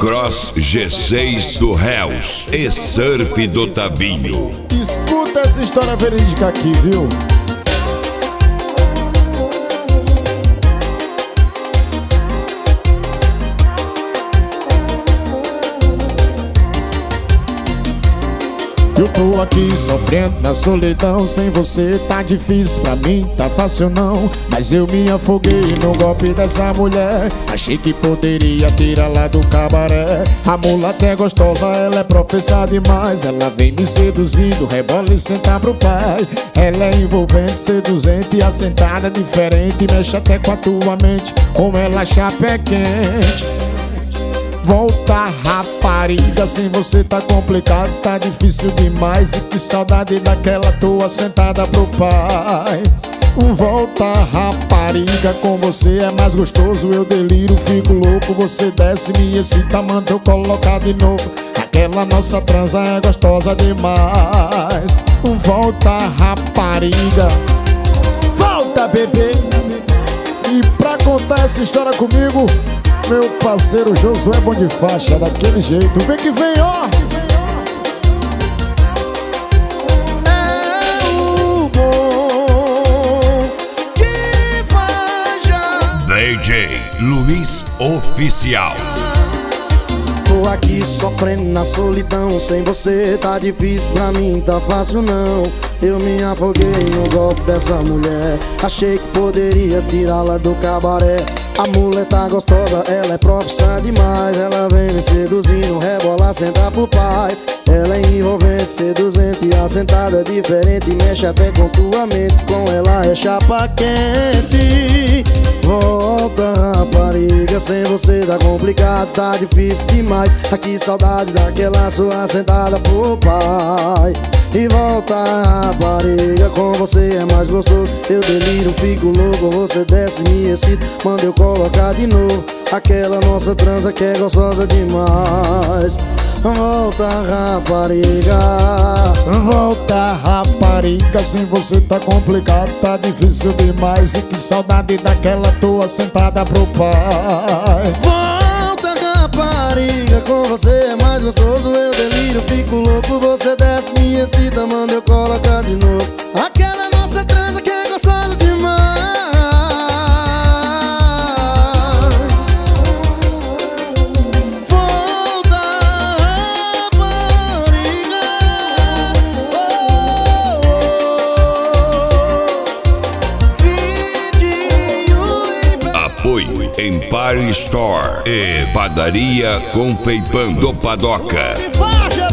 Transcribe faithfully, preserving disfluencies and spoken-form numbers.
Cross G seis do Hells e Surf do Tavinho. Escuta essa história verídica aqui, viu? Eu tô aqui sofrendo na solidão, sem você tá difícil pra mim, tá fácil não. Mas eu me afoguei no golpe dessa mulher, achei que poderia tirá-la do cabaré. A mulata é gostosa, ela é professa demais, ela vem me seduzindo, rebola e senta pro pai. Ela é envolvente, seduzente, assentada diferente, mexe até com a tua mente, como ela chapa é quente. Volta, rapariga, sem você tá complicado, tá difícil demais. E que saudade daquela tua sentada pro pai. Volta, rapariga, com você é mais gostoso. Eu deliro, fico louco, você desce, me excita, manda eu colocar de novo. Aquela nossa transa é gostosa demais. Volta, rapariga, volta, bebê. E pra contar essa história comigo, meu parceiro Josué Bom de Faixa, daquele jeito. Vem que vem, ó! É o Bom de Faixa, D J Luiz Oficial. tô aqui sofrendo na solidão, sem você tá difícil pra mim, tá fácil não. Eu me afoguei no golpe dessa mulher, achei que poderia tirá-la do cabaré. A mulher tá gostosa, ela é profissa demais, ela vem me seduzindo, rebola, senta pro pai. Ela é envolvente, seduzente, assentada diferente, mexe até com tua mente, com ela é chapa quente. Volta, rapariga, sem você tá complicado, tá difícil demais. Aqui saudade daquela sua sentada pro pai. E volta, rapariga, com você é mais gostoso. Eu deliro, fico louco, você desce, me excita, manda eu colocar de novo. Aquela nossa transa que é gostosa demais. Volta, rapariga, volta, rapariga, sem você tá complicado, tá difícil demais. E que saudade daquela tua sentada pro pai. Volta, rapariga, com você é mais gostoso. Eu deliro, fico louco, você desce, me excita, manda eu colocar de novo. Aquela nossa transa que é gostosa demais. Volta, rapariga, oh, oh, vidinho e... Apoio Empire Store e Padaria Confeipando Padoca. Faixa.